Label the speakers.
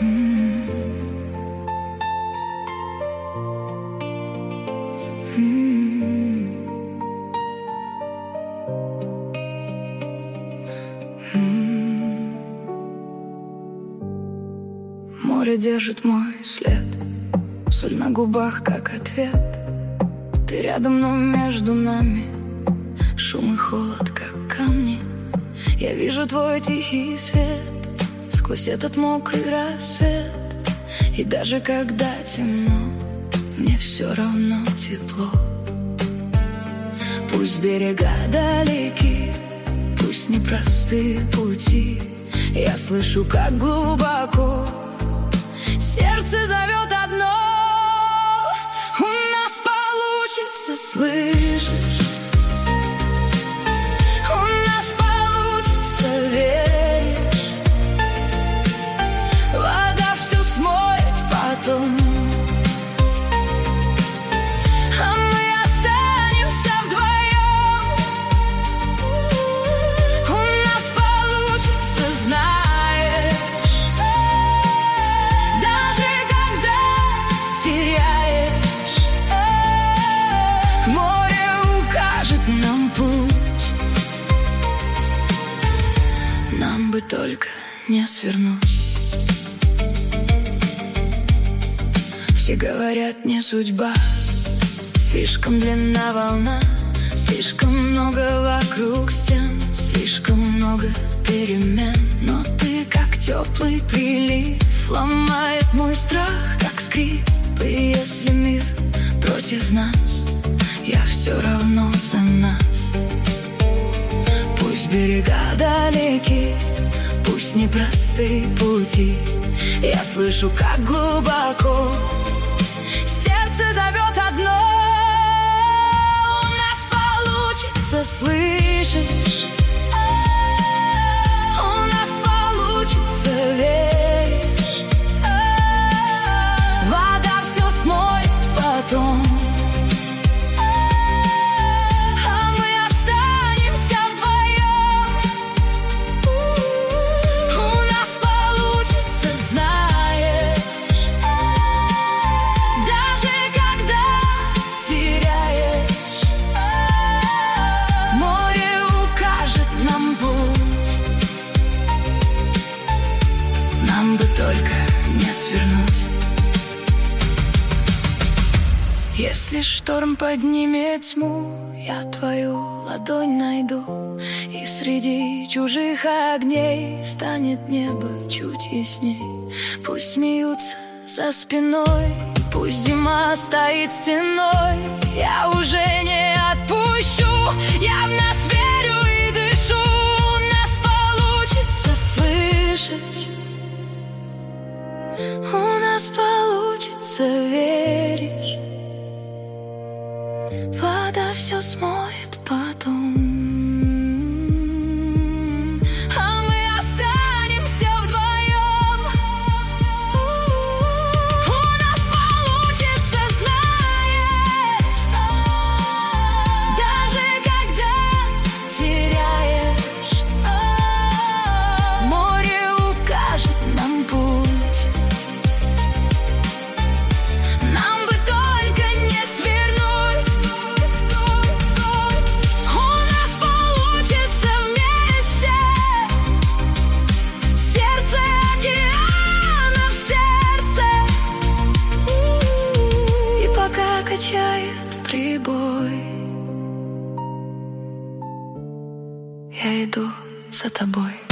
Speaker 1: Море держит мой след, соль на губах, как ответ. Ты рядом, но между нами шум и холод, как камни. Я вижу твой тихий свет сквозь этот мокрый рассвет. И даже когда темно, мне все равно тепло. Пусть берега далеки, пусть непростые пути, я слышу, как глубоко сердце зовет одно. У нас получится, слышишь? У нас получится, веришь? Вода все смоет потом, а мы останемся вдвоем. У нас получится, знаешь, даже когда теряешь, море укажет нам путь. Нам бы только не свернуть. Все говорят, не судьба, слишком длинна волна, слишком много вокруг стен, слишком много перемен. Но ты, как теплый прилив, ломает мой страх, как скрип. И если мир против нас, я все равно за нас. Пусть берега далеки, пусть непростые пути, я слышу, как глубоко сердце зовет одно. У нас получится, слышишь? У нас получится, веришь? Вода все смоет потом, а мы останемся вдвоем. У нас получится, знаешь, даже когда теряешь, море укажет нам путь. Нам бы только не свернуть. Если шторм поднимет тьму, я твою ладонь найду, и среди чужих огней станет небо чуть ясней. Пусть смеются за спиной, пусть зима стоит стеной, я уже не отпущу, я в нас верю и дышу. У нас получится, слышишь? У нас получится, веришь? Вода все смоет потом, а мы останемся вдвоем. У нас получится, знаешь, даже когда теряешь, море укажет нам путь. Нам бы только не свернуть. У нас получится вместе, сердце океана в сердце. И пока качает прибой, я иду за тобой.